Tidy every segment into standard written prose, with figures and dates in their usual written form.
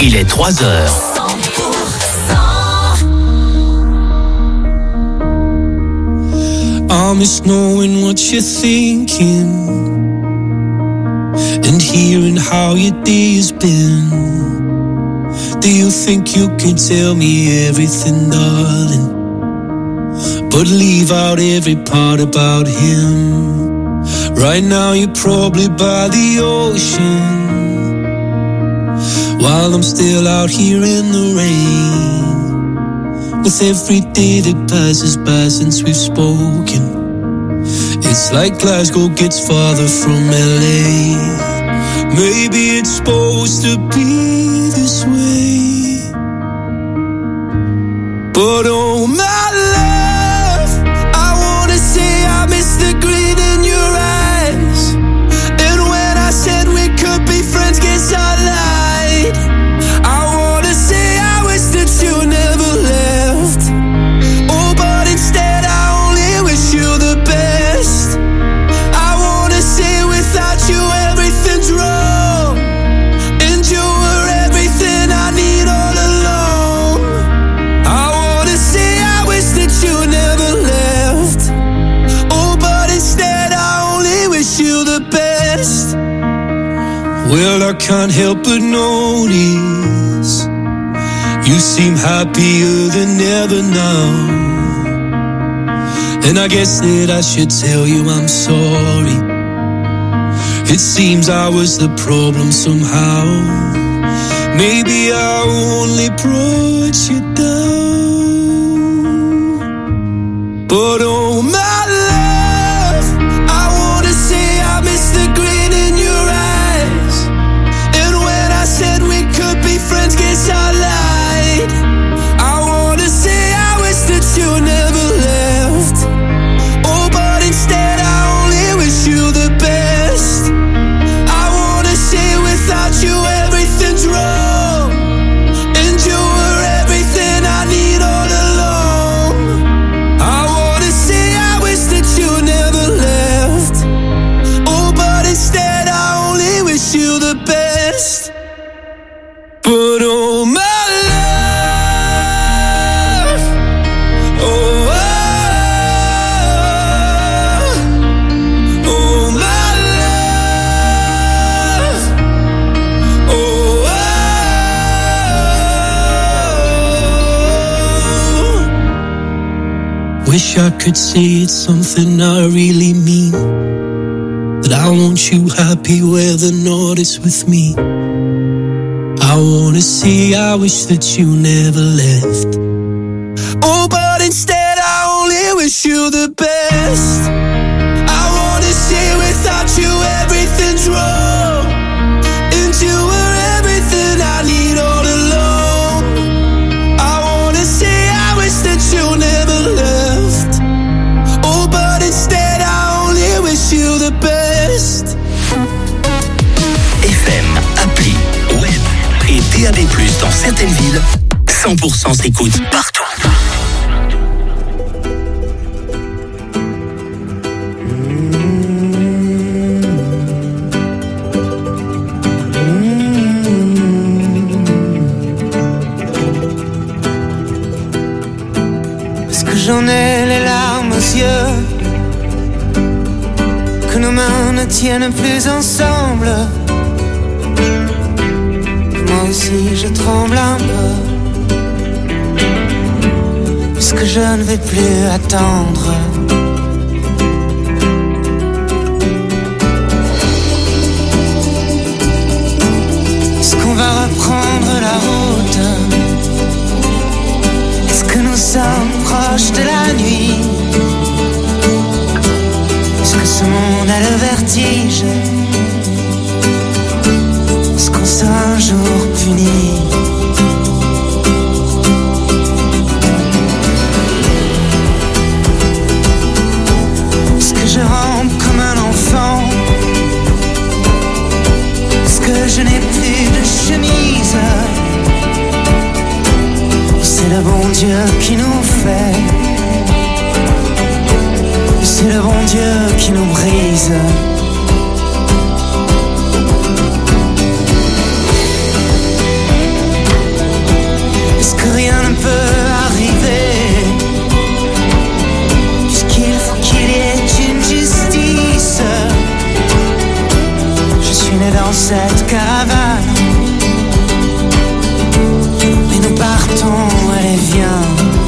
Il est 3h. I miss knowing what you're thinking and hearing how your day has been. Do you think you can tell me everything, darling, but leave out every part about him? Right now you're probably by the ocean, while I'm still out here in the rain. With every day that passes by since we've spoken, it's like Glasgow gets farther from LA. Maybe it's supposed to be this way, but oh my love, I wanna say I miss the grin in your eyes. And when I said we could be friends, guess I lied. I wanna say I wish that you never left. Oh, but instead I only wish you the best. I wanna say without you everything's wrong, and you were everything I need all along. I wanna say I wish that you never left. Oh, but instead I only wish you the best. Well, I can't help but notice you seem happier than ever now, and I guess that I should tell you I'm sorry. It seems I was the problem somehow. Maybe I only brought you down, but oh my love, I wanna say I miss the grin in your eyes. And when I said we could be friends, guess I lied. I wanna say I wish that you never left. Oh, but instead I only wish you the best. I wanna say without you everything's wrong, and you were everything I need all along. I wanna say I wish that you never left. Oh, but instead I only wish you the best. But oh my love, oh, oh my love, oh, wish I could say it's something I really mean, that I want you happy where the north is with me. I wanna say I wish that you never left. Oh, but instead I only wish you the best. I wanna say without you everything's wrong, and you were everything I need all along. I wanna say I wish that you never left. Oh, but instead I only wish you the best. FM, appli, web et DAB+, dans certaines villes, 100% s'écoute partout. Est-ce que j'en ai les larmes aux yeux, que nos mains ne tiennent plus ensemble? Moi aussi je tremble un peu, puisque je ne vais plus attendre. Est-ce qu'on va reprendre la route? Est-ce que nous sommes proches de la nuit? Est-ce que ce monde a le vertige? Est-ce qu'on sera un jour puni? Est-ce que je rampe comme un enfant? Est-ce que je n'ai plus de chemise? C'est le bon Dieu qui nous fait, c'est le bon Dieu qui nous brise. rien ne peut arriver, puisqu'il faut qu'il y ait une justice. Je suis né dans cette caravane, mais nous partons, allez viens.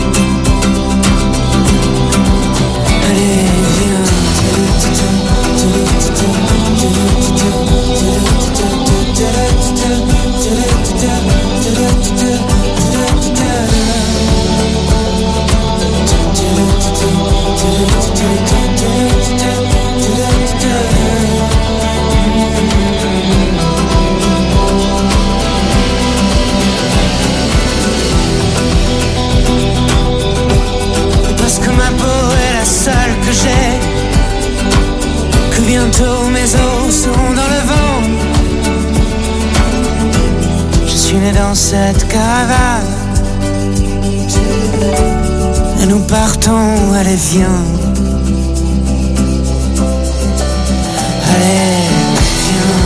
Allez viens. Parce que ma peau est la seule que j'ai, que bientôt mes os seront dans le vent. Je suis né dans cette caravane, et nous partons, allez viens. Allez viens.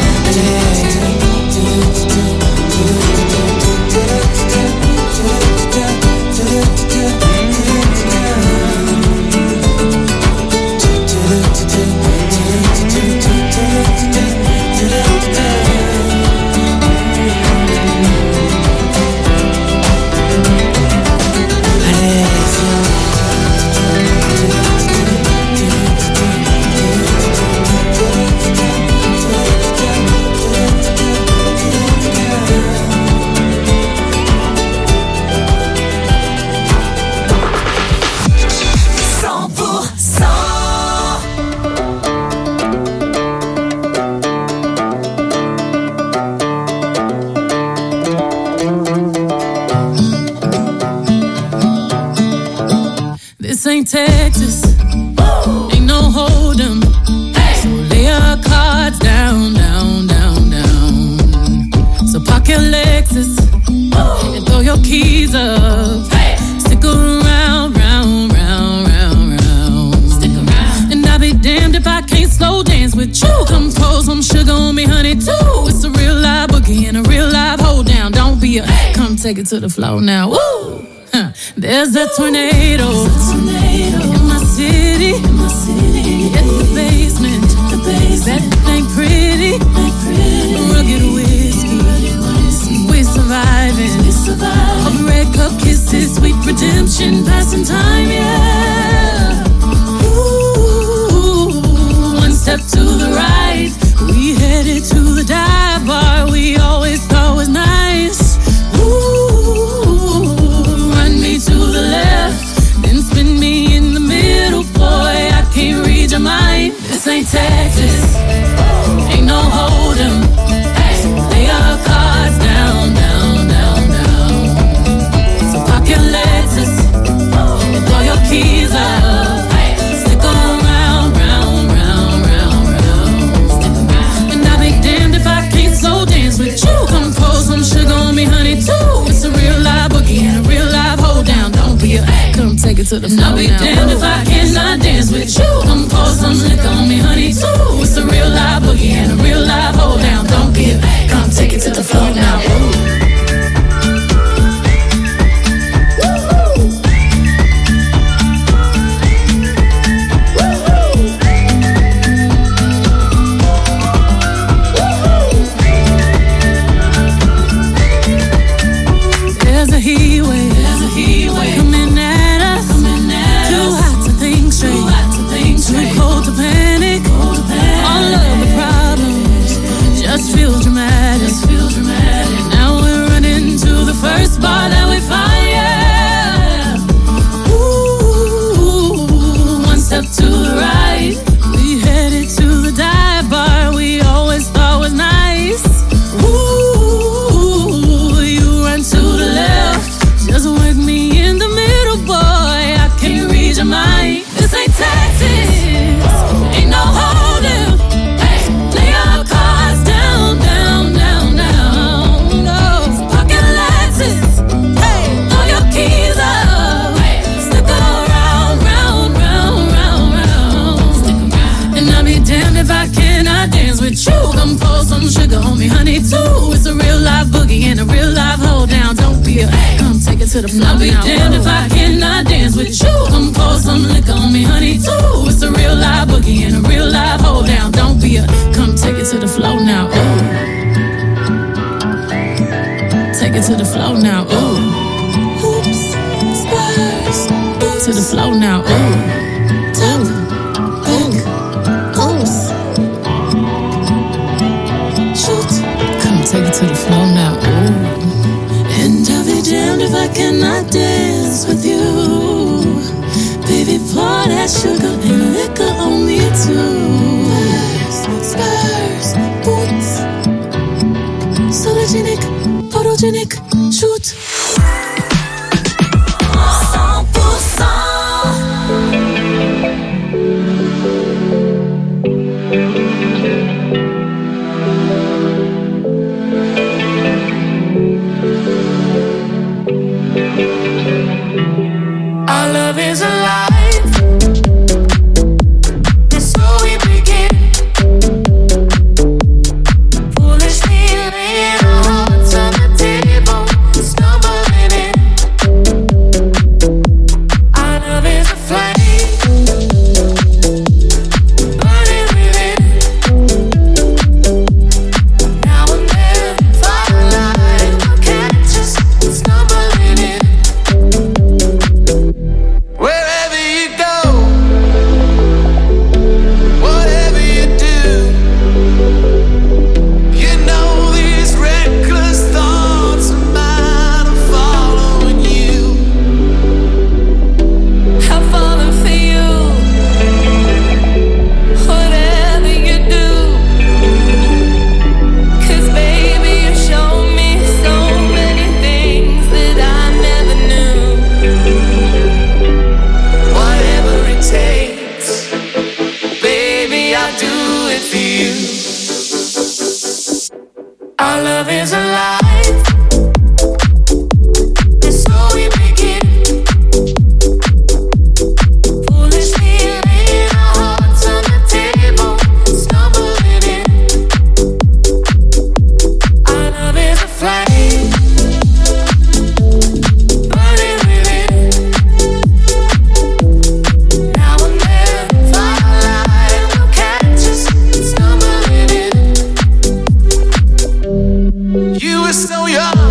Texas, ain't no hold 'em. So lay your cards down, down, down, down. So park your Lexus and throw your keys up. Stick around, round, round, round, round. Stick around. And I'll be damned if I can't slow dance with you. Come pour some sugar on me, honey, too. It's a real live boogie and a real live hold down. Don't be a come take it to the floor now. Woo! There's a tornado in my city, in the basement. That ain't pretty, rugged whiskey. We're surviving. Of red cup kisses, sweet redemption, passing time, yeah. Ooh, one step to the right, we headed to the dive bar we always thought was nice. To the left, then spin me in the middle, boy, I can't read your mind. This ain't Texas, ain't no hold 'em. So lay your cards down, down, down, down. So park your Lexus and throw your keys up. Stick around, round, round, round, round. And I'll be damned if I can't slow dance with you. Come pour some sugar on me, honey, too. It's a real live boogie and a real live hold down. Don't be a come take it to the floor. I'll be damned if I cannot dance with you. Come pour some liquor on me, honey, too. It's a real live boogie and a real live hold down. Don't be a come take it to the floor now. There's a heat wave coming at us. Too hot to think straight, too cold to panic. All of the problems just feel dramatic. Now we're running to the first bar that we find, yeah. Ooh, one step to the right, we headed to the dive bar we always thought was nice. Ooh, you run to the left, just work me in the middle, boy, I can't read your mind. This ain't Texas, ain't no hold'em. Lay your cards down, down, down, down. No, pocket Lexus, throw your keys up. Stick around, round, round, round, round. And I'll be damned if I cannot dance with you. Come pour some sugar on me, honey, too. It's a real live boogie and a real live hold down. Don't be a come take it to the floor. I'll be damned if I cannot dance with you. Come pour some liquor on me, honey, too. It's a real live boogie and a real live hold down. Don't be a, come take it to the floor now. Ooh. Take it to the floor now. Ooh. Oops, spurs. To the floor now. Ooh. Talk, back, oops. Shoot. Come take it to the floor now. Ooh. And I'll be damned if I cannot dance with you. Baby, pour that sugar and liquor on me too. Spurs, boots. Sologenic, photogenic, shoot. 100%. Our love is alive. And so we begin. Foolishly laying our hearts on the table, stumbling in. Our love is a flame, burning within. Now and then, firelight will catch us stumbling in. Wherever you go, whatever you do, you know these reckless thoughts of mine are following you. I'm falling for you. Whatever you do, 'cause baby you show me so many things that I never knew. Whatever it takes, baby, I'll do it for you. Our love is alive, and so we begin. Foolishly laying our hearts on the table, stumbling in. Our love is a flame, burning within. Now and then, firelight will catch us stumbling in. You were so young,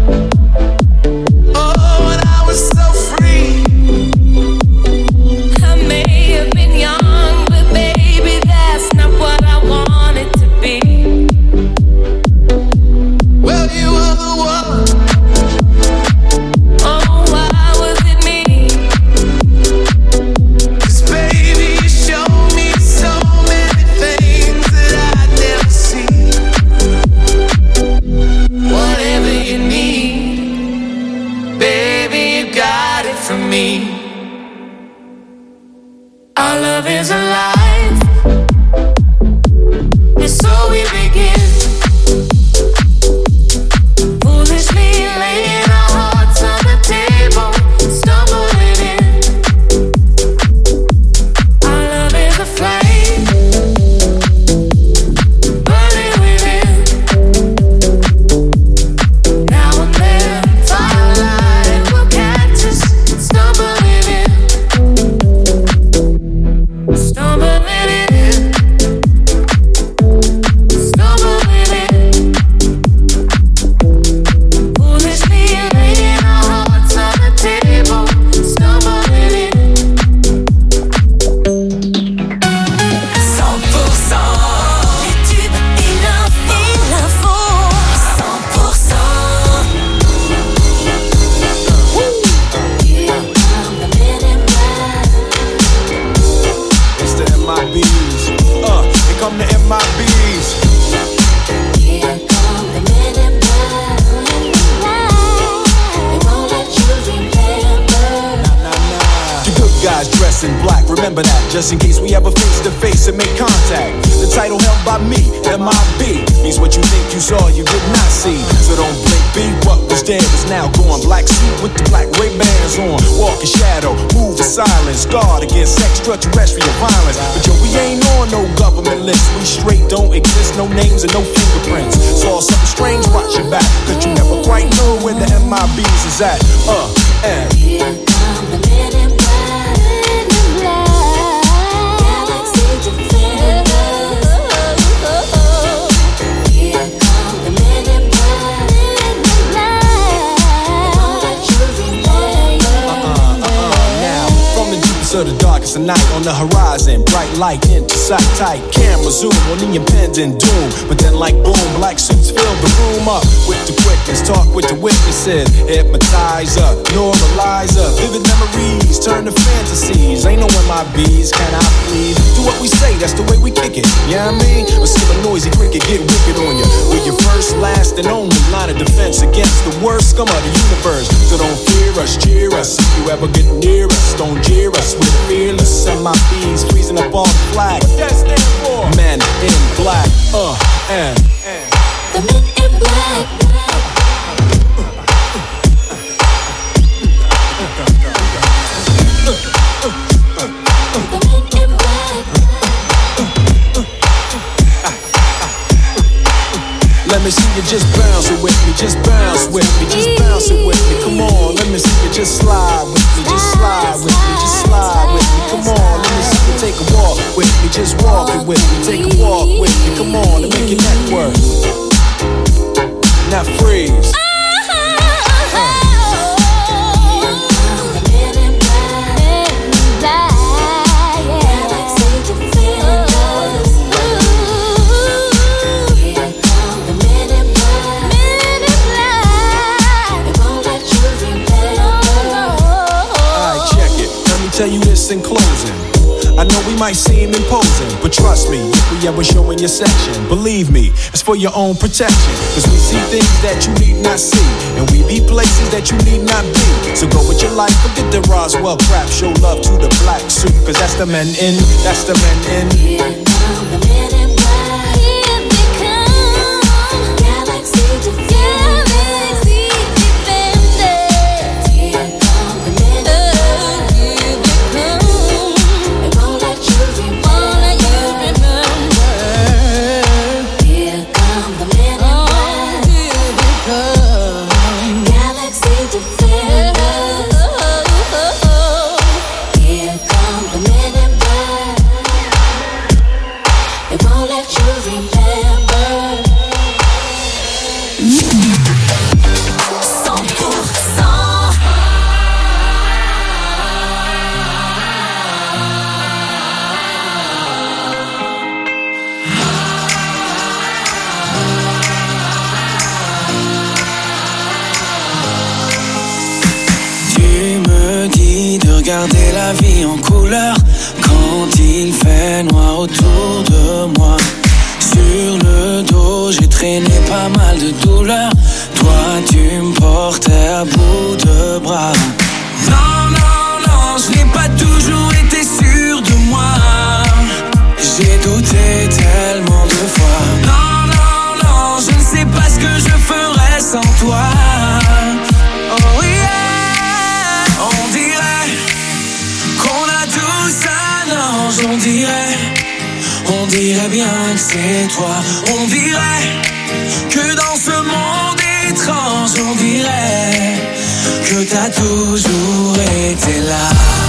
oh, and I was so free. I may have been young, but baby, that's not what I wanted to be. Well, you were the one. Oh, why was it me? 'Cause baby, you showed me so many things that I'd never see. Whatever you need, baby, you got it from me. Our love is alive, and so we begin. Foolishly laying our hearts on the table, stumbling in. Our love is a flame, burning within. Now and then, firelight will catch us stumbling in. Stumbling in. Stumbling in. Foolishly laying our hearts on the table, stumbling in. 100%. Les tubes et l'info. 100%. It's the MIBs. Here come the MIBs. Here come the men in black. They won't let you remember. The good guys dress in black, remember that, just in case we ever face to face and make contact. The title held by me, MIB, means what you think you saw, you did not see. So don't blink, be what was dead is now gone. Black suit with the black Ray-Bans on, walk in shadow, move in silence, guard against extraterrestrial violence. But yo, we ain't on no government list. We straight don't exist, no names and no fingerprints. Saw something strange, watch your back, cause you never quite know where the MIBs is at. And here come the men in black, Galaxy Defenders. Here come the men in black, all that you remember. Now, from the deepest of the darkest of night, on the horizon, bright light into sight, tight camera zoom on the impending doom. But then like boom, black suits fill the room up with the quickness, talk with the witnesses, hypnotizer, normalizer, vivid memories turn to fantasies. Ain't no MIBs, can I please? Do what we say, that's the way we kick it, yeah, I mean? Or see a noisy cricket get wicked on you. We're your first, last, and only line of defense against the worst scum of the universe. So don't fear us, cheer us. If you ever get near us, don't jeer us. We're fearless, MIBs freezing up all the flag. What that stand for? Men in black, and the men in black. Let me see you just bounce it with me, just bounce with me, just bounce it with me. Come on, let me see you just slide with me, just slide with me, just slide with me. Come on, let me see you take a walk with me, just walk it with me, take a walk with me. Come on, and make your neck work. Now freeze. Tell you this in closing, I know we might seem imposing, but trust me, if we ever show in your section, believe me, it's for your own protection. Cause we see things that you need not see, and we be places that you need not be. So go with your life, forget the Roswell crap, show love to the black suit, cause that's the men in, that's the men in. Here come the men in black, here they come, Galaxy Defenders. Regarder la vie en couleur quand il fait noir autour de moi. Sur le dos, j'ai traîné pas mal de douleurs. Toi, tu me portais à bout de bras. Non, non, non, je n'ai pas toujours été sûr de moi. J'ai douté tellement de fois. Non, non, non, je ne sais pas ce que je ferais sans toi. Oh yeah, on dirait qu'on a tous un ange, on dirait bien que c'est toi. On dirait que dans ce monde étrange, on dirait que t'as toujours été là.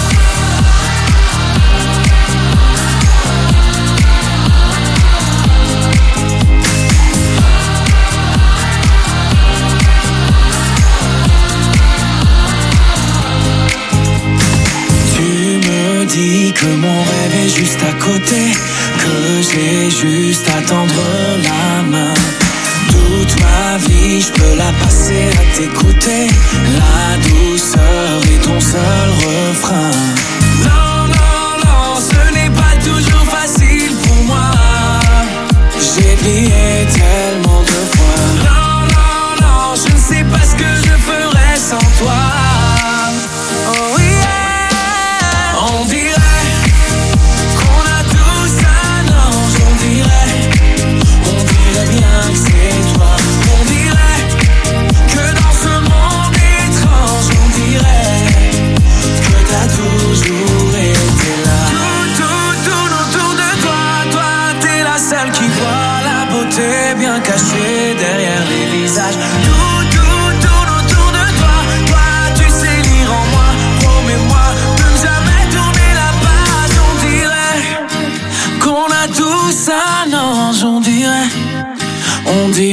Dis que mon rêve est juste à côté, que j'ai juste à tendre la main. Toute ma vie, je peux la passer à t'écouter. La douceur est ton seul refrain. Non, non, non, ce n'est pas toujours facile pour moi. J'ai plié tellement de fois. Non, non, non, je ne sais pas ce que je ferais sans toi. Oh yeah. On dirait qu'on a tous un ange, on dirait bien que c'est toi. On dirait que dans ce monde étrange, on dirait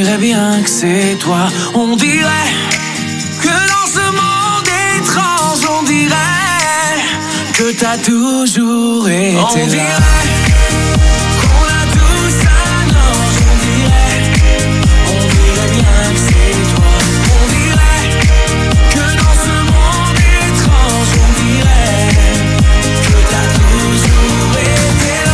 dirait bien que c'est toi. On dirait que dans ce monde étrange, on dirait que t'as toujours été là. On dirait qu'on a tous un ange. On dirait bien que c'est toi. On dirait que dans ce monde étrange, on dirait que t'as toujours été là.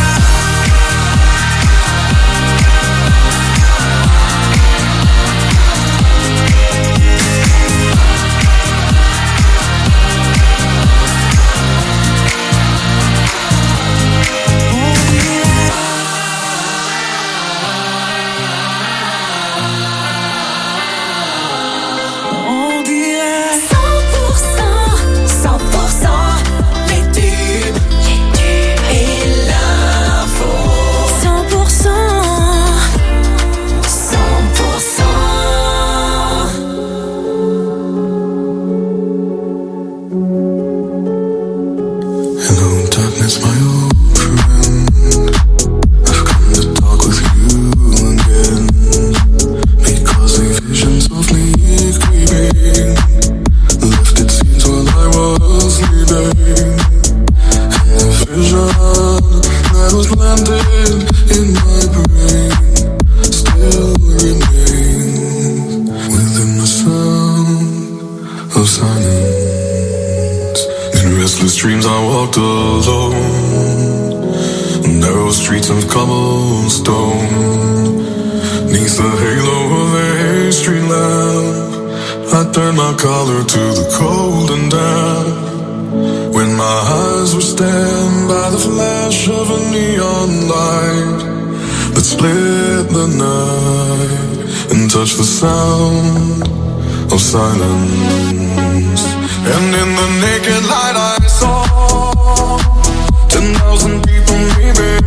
Collar to the cold and damp. When my eyes were stabbed by the flash of a neon light that split the night and touched the sound of silence. And in the naked light I saw 10,000 people maybe.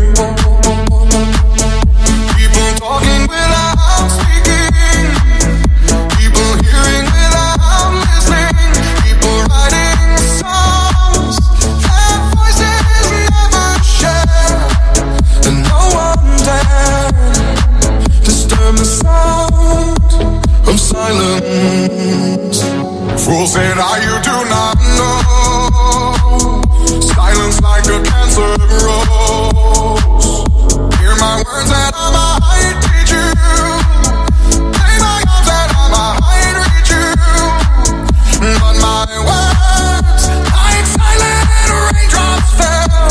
People talking without speaking. People hearing without listening. People writing songs that voices never share. And no one dared disturb the sound of silence. Fools said, you do not know. Silence like a cancer grows. Hear my words that I might teach you. Play my arms that I might reach you. But my words, like silent raindrops, fell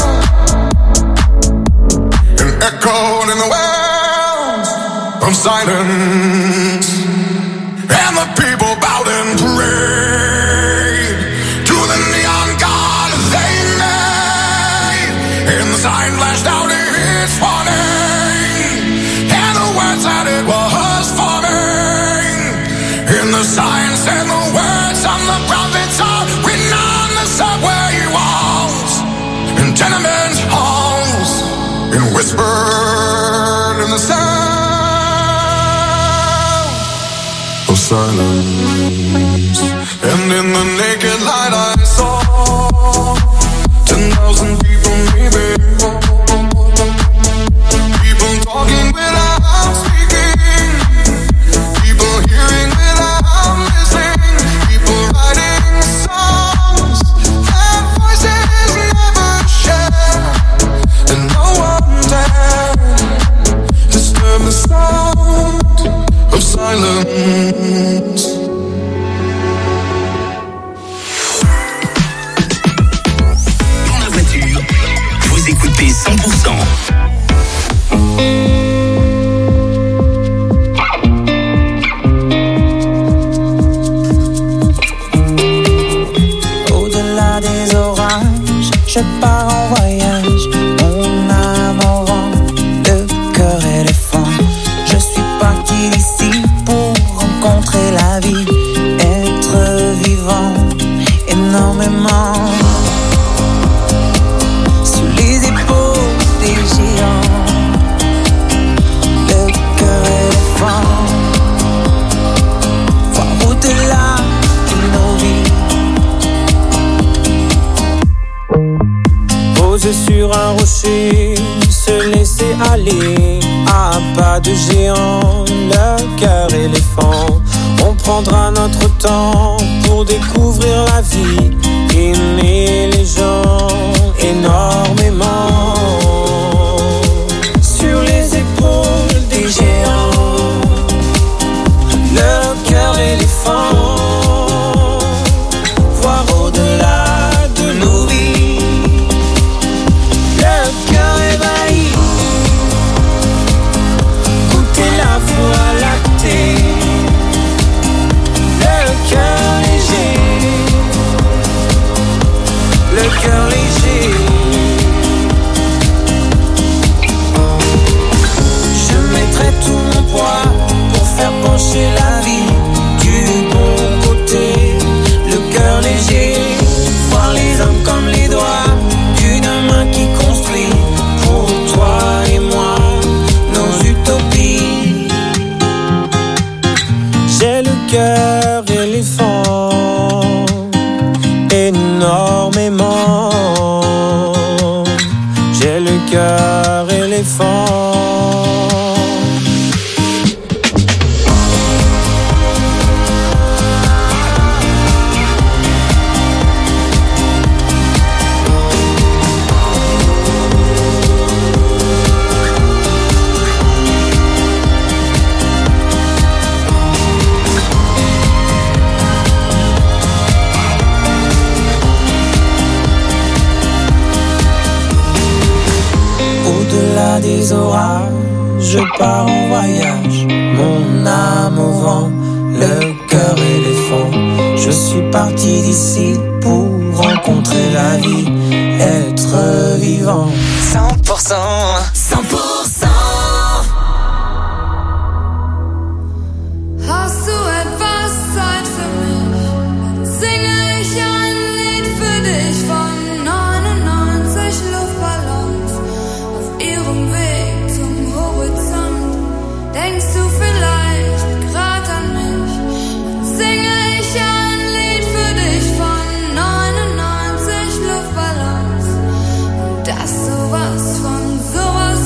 and echoed in the wells of silence. And the people bowed and prayed to the neon god they made. And the sign flashed out its warning, and the words that it was forming. And the sign said the words on the prophets are written on the subway walls and tenement halls, and whispered in the sound of silence. And in the naked light I saw 10,000 people maybe. People talking without speaking. People hearing without listening. People writing songs that voices never share. And no one dared disturb the sound of silence. Dans la voiture, vous écoutez 100%. Au-delà des orages, je pars en voyage. Mon âme en vent, le cœur éléphant. Je suis parti d'ici pour rencontrer la vie, être vivant énormément. Sous les épaules des géants, le cœur éléphant. Voir au-delà de nos vies. Poser sur un rocher, se laisser aller. à pas de géant, le cœur éléphant. On prendra notre temps pour découvrir la vie, aimer les gens énormément. Sur les épaules des géants, le cœur éléphant. Voir au-delà de nos vies, le cœur ébahi. Goûter la voie lactée, le cœur léger, le cœur léger. Je mettrai tout mon poids pour faire pencher la vie du bon côté, le cœur léger. Voir les hommes comme les doigts d'une main qui construit pour toi et moi nos utopies. J'ai le cœur éléphant, énormément. J'ai le cœur éléphant. Au-delà des orages, je pars en voyage, mon âme au vent, le cœur éléphant. Je suis parti d'ici pour rencontrer la vie, être vivant. 100%, 100%. Hast du etwas Zeit für mich? Singe ich ein Lied für dich von 99 Luftballons auf ihrem Weg zum Horizont. Denkst du vielleicht grad an mich? Singe ich ein Lied für dich von 99 Luftballons und das sowas von sowas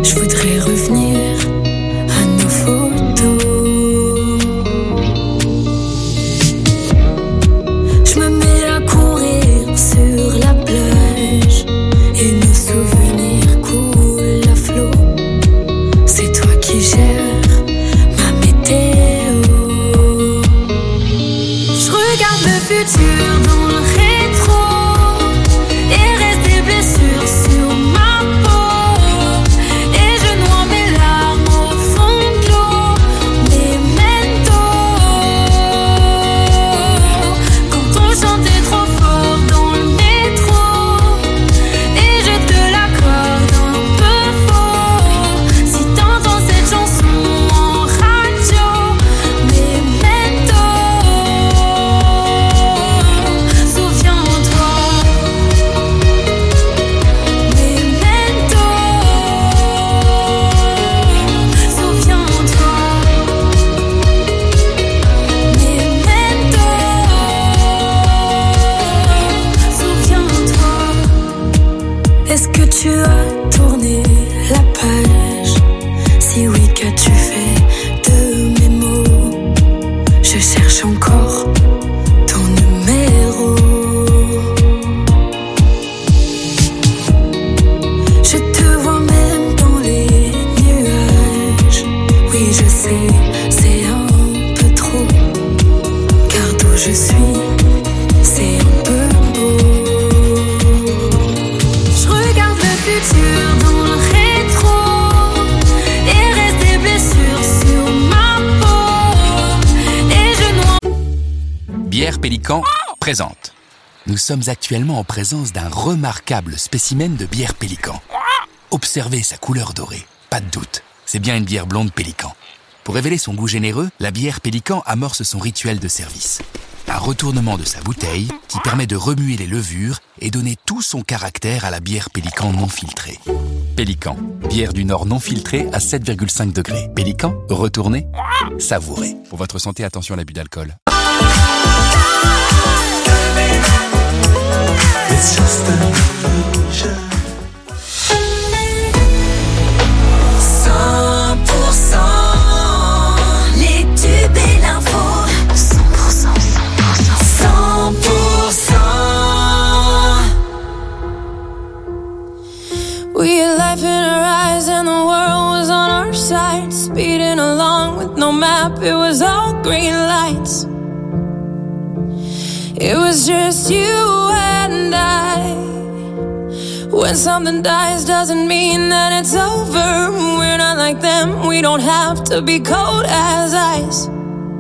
Je voudrais revenir à nos photos. Je me mets à courir sur la plage et nos souvenirs coulent à flot. C'est toi qui gères ma météo. Je regarde le futur dans le rétro et reste des blessures sur ma peau. Et je noie mes larmes au fond de l'eau. Memento. Quand on chantait trop fort dans le métro et je te l'accorde un peu faux. Si t'entends cette chanson en radio, Memento. Souviens-toi, Memento. Souviens-toi, Memento. Souviens-toi. Est-ce que tu as tourné la page? Si oui, qu'as-tu fait de mes mots? Je cherche encore ton numéro. Je te vois même dans les nuages. Oui, je sais, c'est un peu trop. Car d'où je suis, c'est un peu beau. Je regarde le futur dans le rétro et reste des blessures sur ma peau. Et je noie. Bière Pélican présente. Nous sommes actuellement en présence d'un remarquable spécimen de bière Pélican. Observez sa couleur dorée, pas de doute, c'est bien une bière blonde Pélican. Pour révéler son goût généreux, la bière Pélican amorce son rituel de service. Un retournement de sa bouteille qui permet de remuer les levures et donner tout son caractère à la bière Pélican non filtrée. Pélican, bière du Nord non filtrée à 7,5 degrés. Pélican, retournez, savourez. Pour votre santé, attention à l'abus d'alcool. It's just an illusion. 100% les tubes et l'info. 100%. 100%. We had life in our eyes and the world was on our side. Speeding along with no map, it was all green lights. It was just you and I. When something dies doesn't mean that it's over. We're not like them, we don't have to be cold as ice.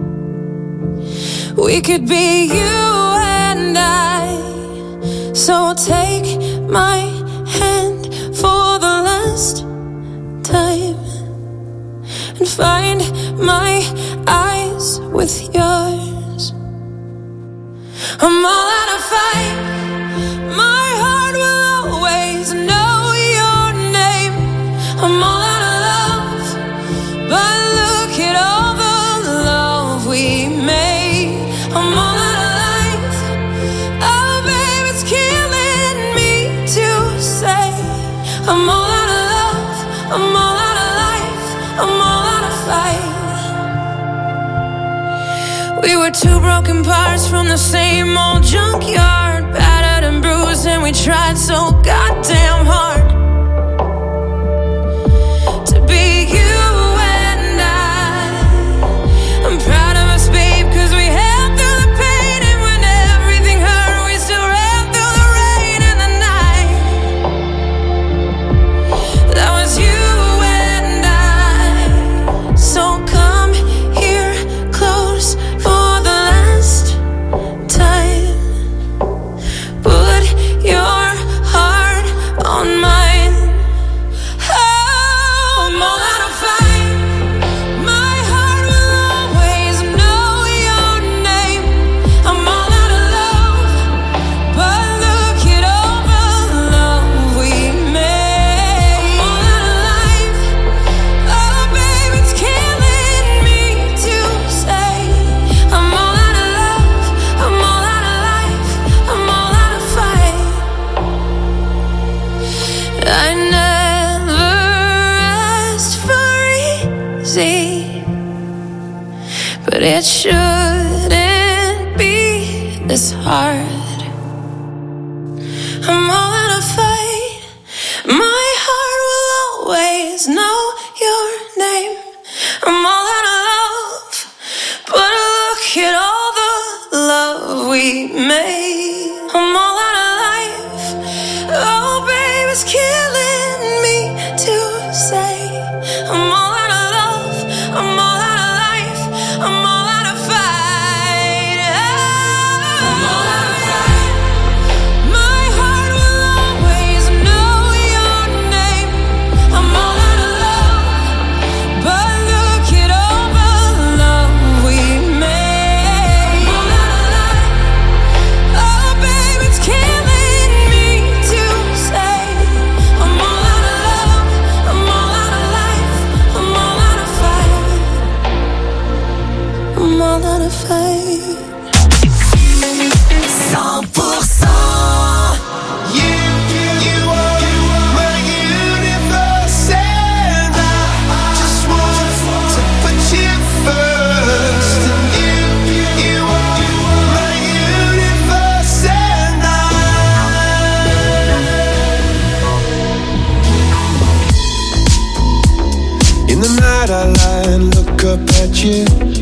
We could be you and I. So take my hand for the last time and find my eyes with yours. I'm all out of fight. My heart will always know your name. I'm all out of love, but look at all the love we made. I'm all out of life. Oh, babe, it's killing me to say. I'm all out of love. I'm all out of life. I'm all out of fight. We were two broken parts from the same old junkyard, battered and bruised, and we tried so goddamn hard to be you and I. I'm proud of us, babe, 'cause we held through the pain, and when everything hurt, we still ran through the rain and the night. That was you and I. So come here close for the last time. Put your heart on my it shouldn't be this hard. I'm all out of fight. My heart will always know your name. I'm all out of love, but look at all the love we made. I'm all out of life. Oh, babe, it's killing me to say. I'm all out of love. I'm all out of life. I'm all out of fight. I'm all out of fight. My heart will always know your name. I'm all out of love, but look at all the love we made. I'm all out of life. Oh, babe, it's killing me to say. I'm all out of love. I'm all out of life. I'm all out of fight. I'm all out of fight. 100%. You are my universe, and I just want to put you first. And you are my universe, and in the night I lie and look up at you.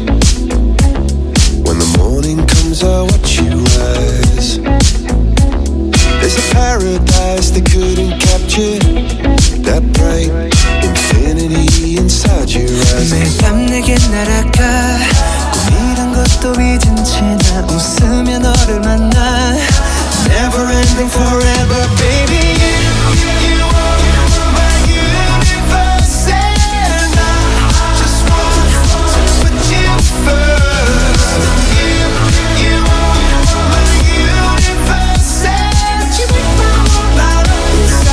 When the morning comes I watch you rise. There's a paradise they couldn't capture, that bright infinity inside your eyes. 매일 밤 내게 날아가 꿈이란 것도 잊은 채 나 웃으며 너를 만나. Never ending forever, baby. You are my universe, and I just want to put you first. You are my universe, and you make my world light up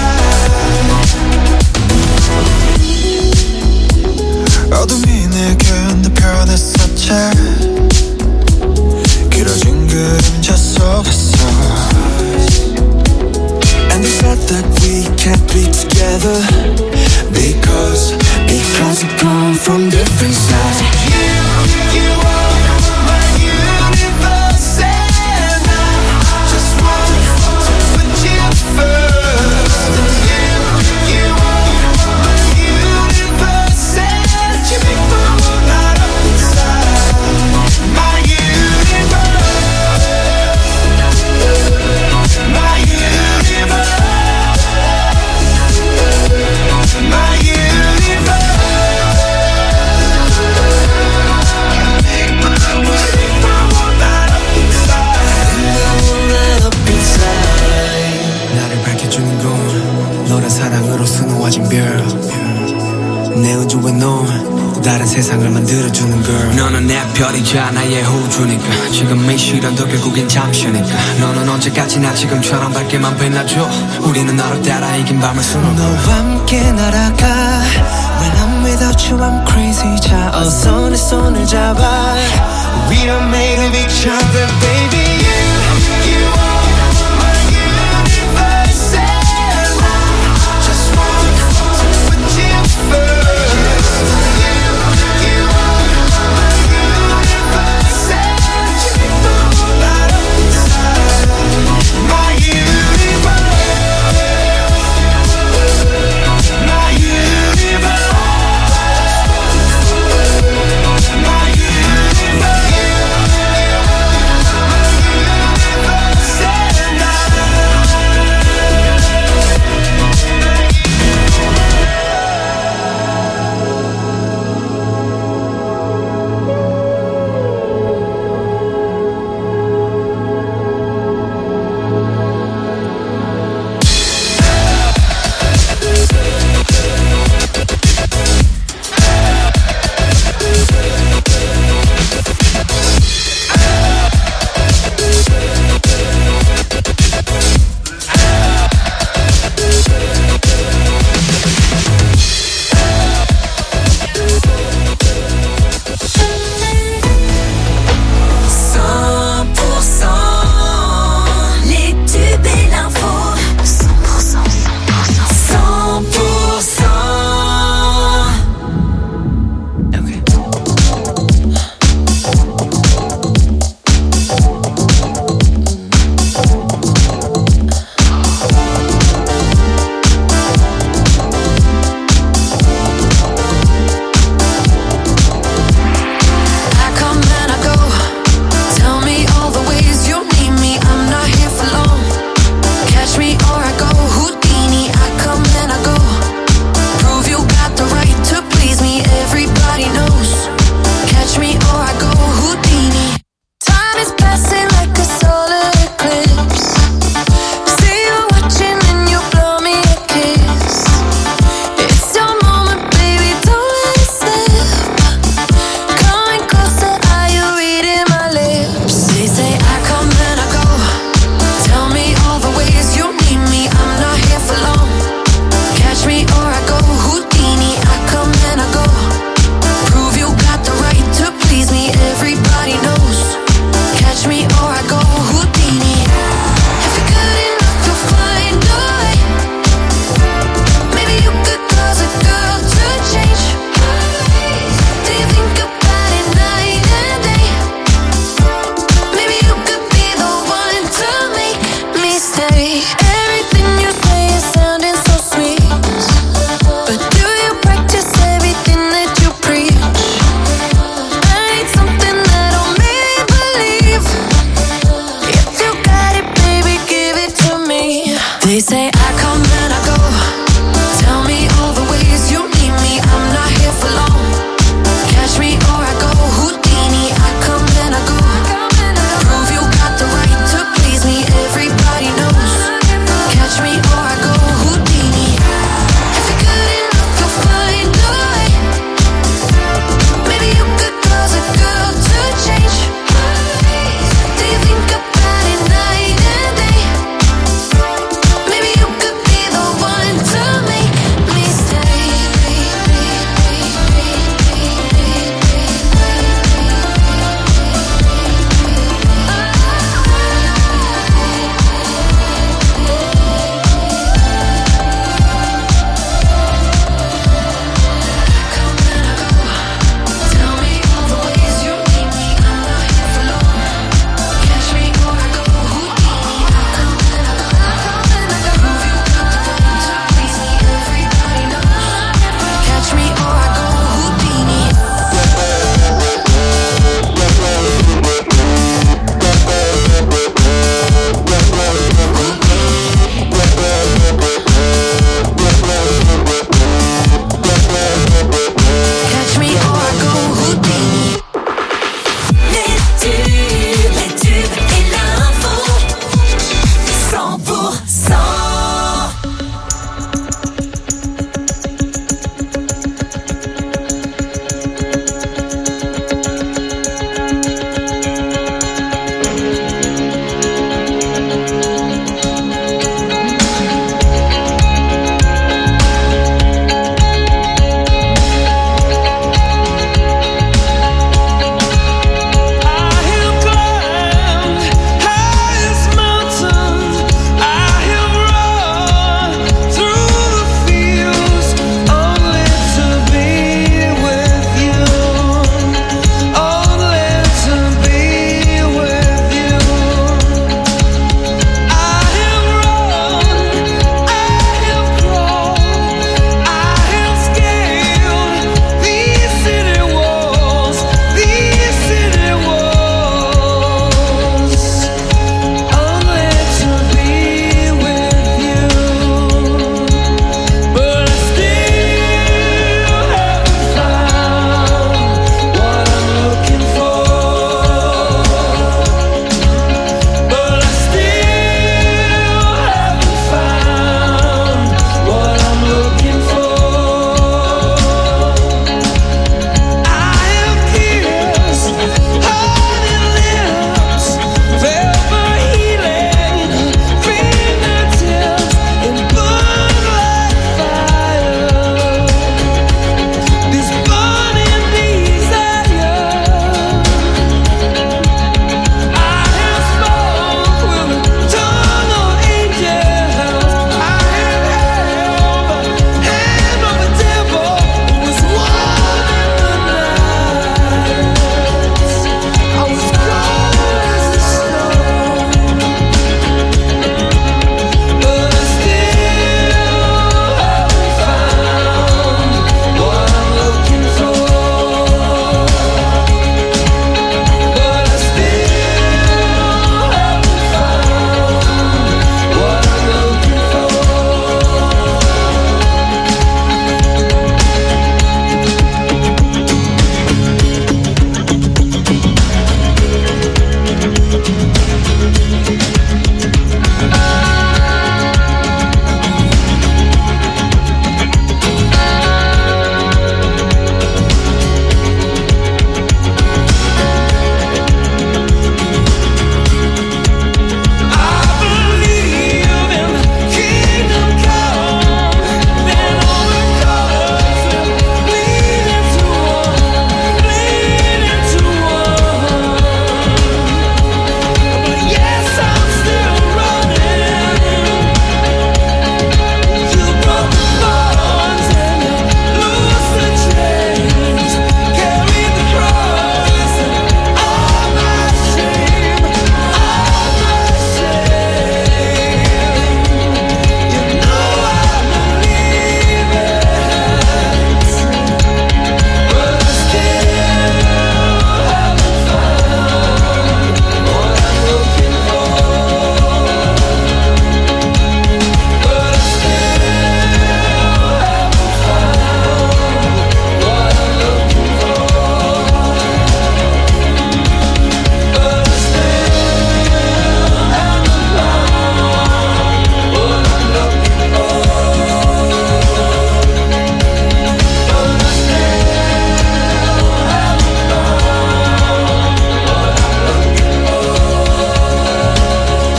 inside. 어둠이 내게 내 변했었지. 길어진 그림자 속에서. And they said that we can't be together because we come from different sides. You are my universe, and I just want to put you first. You are my universe, and you make my world light up inside. My universe, my universe. My universe. 나를 밝혀주는 건 너란 사랑으로 수놓아진 별. 내 우주와 넌 다른 세상을 만들어주는 girl. 너는 내 별이자 나의 호주니까 지금 이 시련도 결국엔 잠시니까. 너는 언제까지나 지금처럼 밝게만 빛나줘. 우리는 너를 따라 이긴 밤을 수놓아. 너와 함께 날아가. When I'm without you I'm crazy. 자 어서 내 손을 잡아. We are made of each other, baby.